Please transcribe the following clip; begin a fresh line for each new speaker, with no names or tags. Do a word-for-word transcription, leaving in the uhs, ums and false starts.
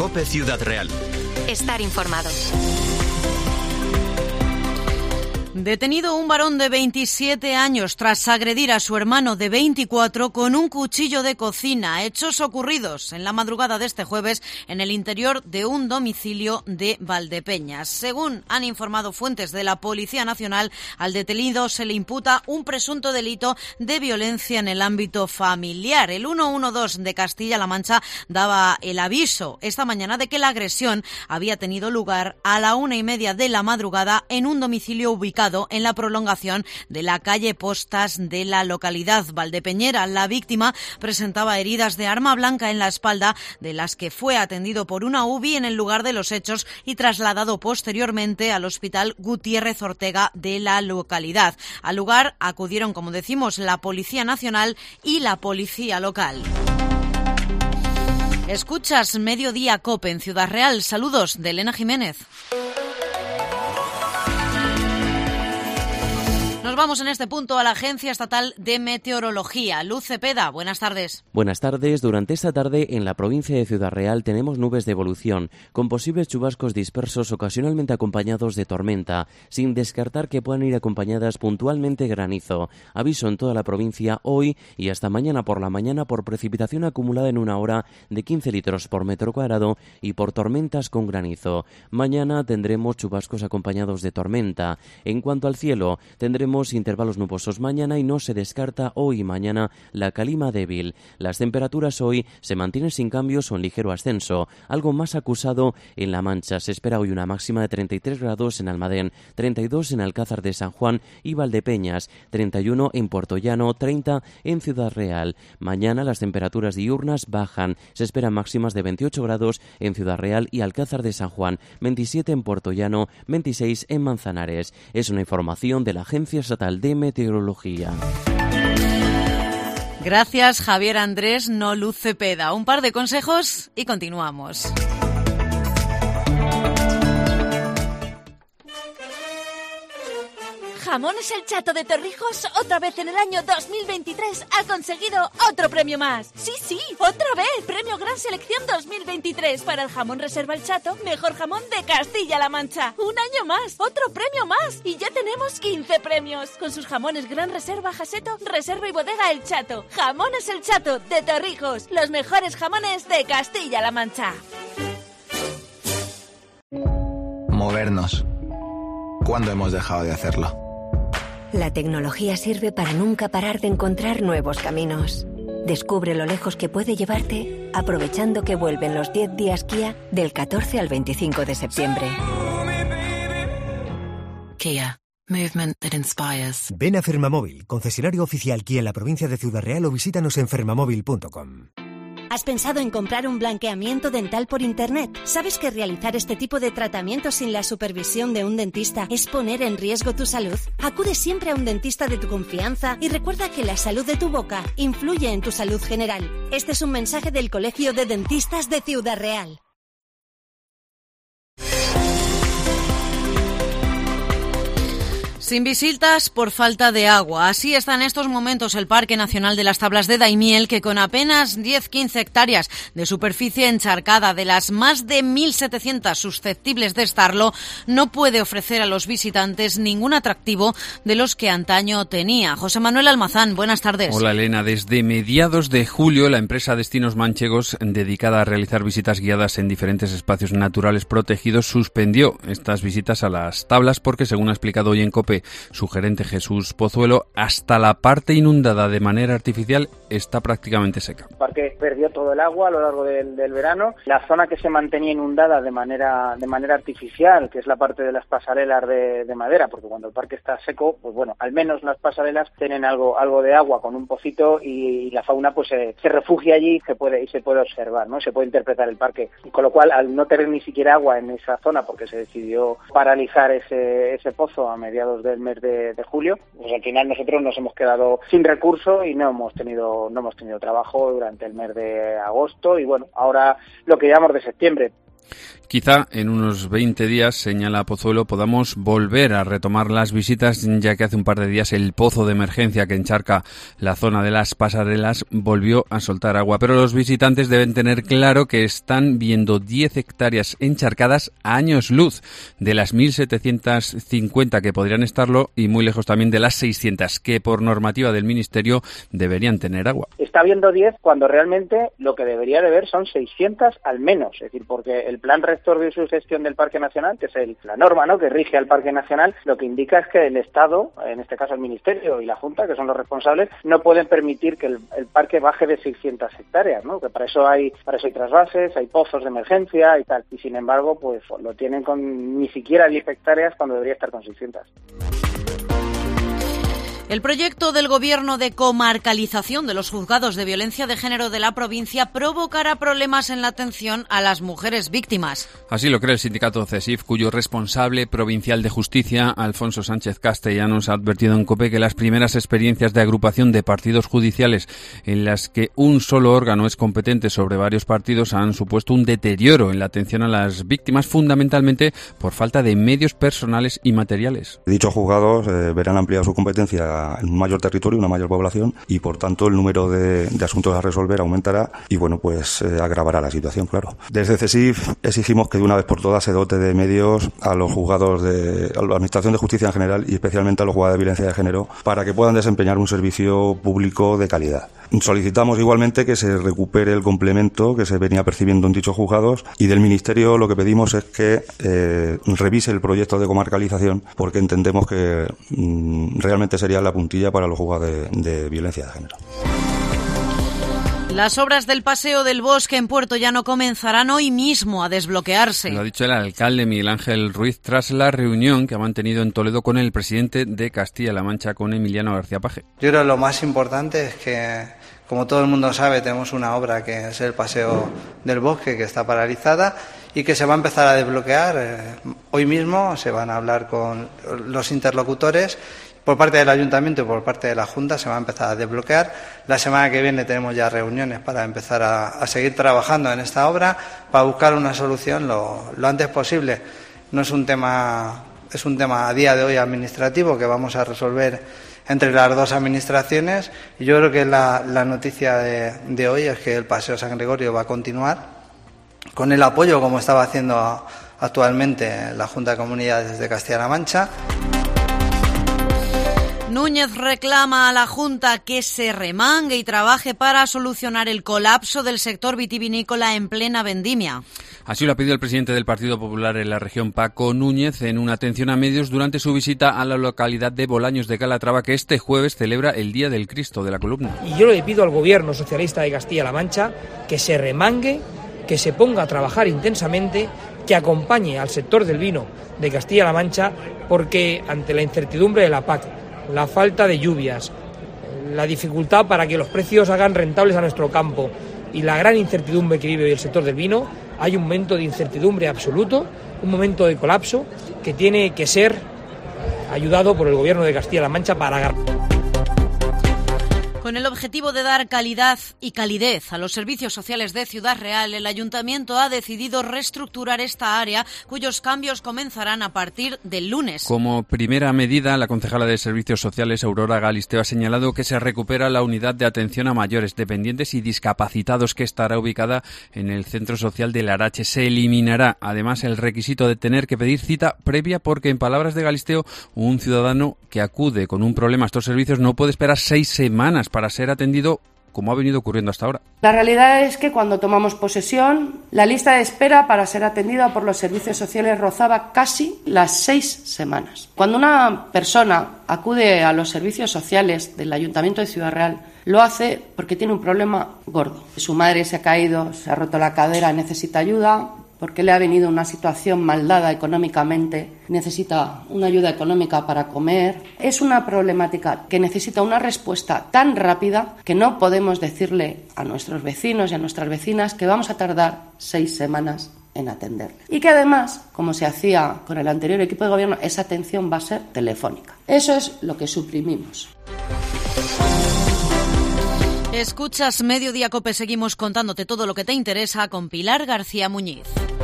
COPE Ciudad Real.
Estar informado.
Detenido un varón de veintisiete años tras agredir a su hermano de veinticuatro con un cuchillo de cocina. Hechos ocurridos en la madrugada de este jueves en el interior de un domicilio de Valdepeñas. Según han informado fuentes de la Policía Nacional, al detenido se le imputa un presunto delito de violencia en el ámbito familiar. El ciento doce de Castilla-La Mancha daba el aviso esta mañana de que la agresión había tenido lugar a la una y media de la madrugada en un domicilio ubicado en la prolongación de la calle Postas de la localidad valdepeñera. La víctima presentaba heridas de arma blanca en la espalda, de las que fue atendido por una U B I en el lugar de los hechos y trasladado posteriormente al Hospital Gutiérrez Ortega de la localidad. Al lugar acudieron, como decimos, la Policía Nacional y la Policía Local. Escuchas Mediodía COPE en Ciudad Real. Saludos de Elena Jiménez. Nos vamos en este punto a la Agencia Estatal de Meteorología. Luz Cepeda, buenas tardes.
Buenas tardes. Durante esta tarde en la provincia de Ciudad Real tenemos nubes de evolución, con posibles chubascos dispersos ocasionalmente acompañados de tormenta, sin descartar que puedan ir acompañadas puntualmente granizo. Aviso en toda la provincia hoy y hasta mañana por la mañana por precipitación acumulada en una hora de quince litros por metro cuadrado y por tormentas con granizo. Mañana tendremos chubascos acompañados de tormenta. En cuanto al cielo, tendremos intervalos nubosos mañana y no se descarta hoy y mañana la calima débil. Las temperaturas hoy se mantienen sin cambios o en ligero ascenso, algo más acusado en La Mancha. Se espera hoy una máxima de treinta y tres grados en Almadén, treinta y dos en Alcázar de San Juan y Valdepeñas, treinta y uno en Puertollano, treinta en Ciudad Real. Mañana las temperaturas diurnas bajan. Se esperan máximas de veintiocho grados en Ciudad Real y Alcázar de San Juan, veintisiete en Puertollano, veintiséis en Manzanares. Es una información de la Agencia Estatal de Meteorología.
Gracias, Javier Andrés, no Luz Cepeda. Un par de consejos y continuamos.
Jamones El Chato de Torrijos, otra vez en el año dos mil veintitrés, ha conseguido otro premio más. Sí, sí, otra vez. Premio Gran Selección dos mil veintitrés para el jamón Reserva El Chato, mejor jamón de Castilla-La Mancha. Un año más, otro premio más. Y ya tenemos quince premios. Con sus jamones Gran Reserva Jaseto, Reserva y Bodega El Chato. Jamones El Chato de Torrijos, los mejores jamones de Castilla-La Mancha.
Movernos. ¿Cuándo hemos dejado de hacerlo?
La tecnología sirve para nunca parar de encontrar nuevos caminos. Descubre lo lejos que puede llevarte aprovechando que vuelven los diez días Kia del catorce al veinticinco de septiembre.
Kia. Movement that inspires.
Ven a Fermamóvil, concesionario oficial Kia en la provincia de Ciudad Real, o visítanos en fermamóvil punto com.
¿Has pensado en comprar un blanqueamiento dental por internet? ¿Sabes que realizar este tipo de tratamientos sin la supervisión de un dentista es poner en riesgo tu salud? Acude siempre a un dentista de tu confianza y recuerda que la salud de tu boca influye en tu salud general. Este es un mensaje del Colegio de Dentistas de Ciudad Real.
Sin visitas por falta de agua. Así está en estos momentos el Parque Nacional de las Tablas de Daimiel, que con apenas diez a quince hectáreas de superficie encharcada, de las más de mil setecientas susceptibles de estarlo, no puede ofrecer a los visitantes ningún atractivo de los que antaño tenía. José Manuel Almazán, buenas tardes.
Hola Elena, desde mediados de julio la empresa Destinos Manchegos, dedicada a realizar visitas guiadas en diferentes espacios naturales protegidos, suspendió estas visitas a las tablas porque, según ha explicado hoy en COPE su gerente Jesús Pozuelo, hasta la parte inundada de manera artificial está prácticamente seca.
El parque perdió todo el agua a lo largo del, del verano. La zona que se mantenía inundada de manera de manera artificial, que es la parte de las pasarelas de, de madera, porque cuando el parque está seco, pues bueno, al menos las pasarelas tienen algo algo de agua con un pocito y, y la fauna pues se, se refugia allí y se puede y se puede observar, ¿no? Se puede interpretar el parque. Y con lo cual, al no tener ni siquiera agua en esa zona, porque se decidió paralizar ese ese pozo a mediados del mes de, de julio, pues al final nosotros nos hemos quedado sin recurso y no hemos tenido no hemos tenido trabajo durante el mes de agosto y bueno, ahora lo que llamamos de septiembre.
Quizá en unos veinte días, señala Pozuelo, podamos volver a retomar las visitas, ya que hace un par de días el pozo de emergencia que encharca la zona de las pasarelas volvió a soltar agua. Pero los visitantes deben tener claro que están viendo diez hectáreas encharcadas a años luz de las mil setecientas cincuenta que podrían estarlo y muy lejos también de las seiscientas que por normativa del Ministerio deberían tener agua.
Está viendo diez cuando realmente lo que debería de ver son seiscientas al menos, es decir, porque el plan rector de uso y gestión del Parque Nacional, que es el, la norma, ¿no?, que rige al Parque Nacional, lo que indica es que el Estado, en este caso el Ministerio y la Junta, que son los responsables, no pueden permitir que el, el parque baje de seiscientas hectáreas, ¿no?, que para eso hay para eso hay trasvases, hay pozos de emergencia y tal, y sin embargo, pues lo tienen con ni siquiera diez hectáreas cuando debería estar con seiscientas.
El proyecto del Gobierno de comarcalización de los juzgados de violencia de género de la provincia provocará problemas en la atención a las mujeres víctimas.
Así lo cree el sindicato CESIF, cuyo responsable provincial de justicia, Alfonso Sánchez Castellanos, ha advertido en COPE que las primeras experiencias de agrupación de partidos judiciales en las que un solo órgano es competente sobre varios partidos han supuesto un deterioro en la atención a las víctimas, fundamentalmente por falta de medios personales y materiales.
Dichos juzgados eh, verán ampliada su competencia en un mayor territorio, una mayor población, y por tanto el número de, de asuntos a resolver aumentará y bueno, pues eh, agravará la situación, claro. Desde CESIF exigimos que de una vez por todas se dote de medios a los juzgados de a la Administración de Justicia en general y especialmente a los juzgados de violencia de género para que puedan desempeñar un servicio público de calidad. Solicitamos igualmente que se recupere el complemento que se venía percibiendo en dichos juzgados y del Ministerio lo que pedimos es que eh, revise el proyecto de comarcalización porque entendemos que mm, realmente sería la puntilla para los juzgados de, de violencia de género.
Las obras del Paseo del Bosque en Puerto Llano comenzarán hoy mismo a desbloquearse.
Lo ha dicho el alcalde Miguel Ángel Ruiz tras la reunión que ha mantenido en Toledo con el presidente de Castilla-La Mancha, con Emiliano García Paje.
Yo creo que lo más importante es que, como todo el mundo sabe, tenemos una obra que es el Paseo del Bosque que está paralizada y que se va a empezar a desbloquear. Eh, hoy mismo se van a hablar con los interlocutores. Por parte del Ayuntamiento y por parte de la Junta se va a empezar a desbloquear. La semana que viene tenemos ya reuniones para empezar a, a seguir trabajando en esta obra para buscar una solución lo, lo antes posible. No es un tema, es un tema a día de hoy administrativo que vamos a resolver entre las dos administraciones y yo creo que la, la noticia de, de hoy es que el Paseo San Gregorio va a continuar con el apoyo como estaba haciendo actualmente la Junta de Comunidades de Castilla-La Mancha.
Núñez reclama a la Junta que se remangue y trabaje para solucionar el colapso del sector vitivinícola en plena vendimia.
Así lo ha pedido el presidente del Partido Popular en la región, Paco Núñez, en una atención a medios durante su visita a la localidad de Bolaños de Calatrava, que este jueves celebra el Día del Cristo de la Columna.
Y yo le pido al Gobierno socialista de Castilla-La Mancha que se remangue, que se ponga a trabajar intensamente, que acompañe al sector del vino de Castilla-La Mancha, porque ante la incertidumbre de la P A C, la falta de lluvias, la dificultad para que los precios hagan rentables a nuestro campo y la gran incertidumbre que vive hoy el sector del vino, hay un momento de incertidumbre absoluto, un momento de colapso que tiene que ser ayudado por el Gobierno de Castilla-La Mancha para agarrar.
Con el objetivo de dar calidad y calidez a los servicios sociales de Ciudad Real, el Ayuntamiento ha decidido reestructurar esta área, cuyos cambios comenzarán a partir del lunes.
Como primera medida, la concejala de Servicios Sociales, Aurora Galisteo, ha señalado que se recupera la unidad de atención a mayores, dependientes y discapacitados que estará ubicada en el Centro Social de Larache. Se eliminará, además, el requisito de tener que pedir cita previa porque, en palabras de Galisteo, un ciudadano que acude con un problema a estos servicios no puede esperar seis semanas para ser atendido, como ha venido ocurriendo hasta ahora.
La realidad es que cuando tomamos posesión, la lista de espera para ser atendida por los servicios sociales rozaba casi las seis semanas. Cuando una persona acude a los servicios sociales del Ayuntamiento de Ciudad Real, lo hace porque tiene un problema gordo. Su madre se ha caído, se ha roto la cadera, necesita ayuda, porque le ha venido una situación mal dada económicamente, necesita una ayuda económica para comer. Es una problemática que necesita una respuesta tan rápida que no podemos decirle a nuestros vecinos y a nuestras vecinas que vamos a tardar seis semanas en atenderle. Y que además, como se hacía con el anterior equipo de gobierno, esa atención va a ser telefónica. Eso es lo que suprimimos.
Escuchas Mediodía COPE, seguimos contándote todo lo que te interesa con Pilar García Muñiz.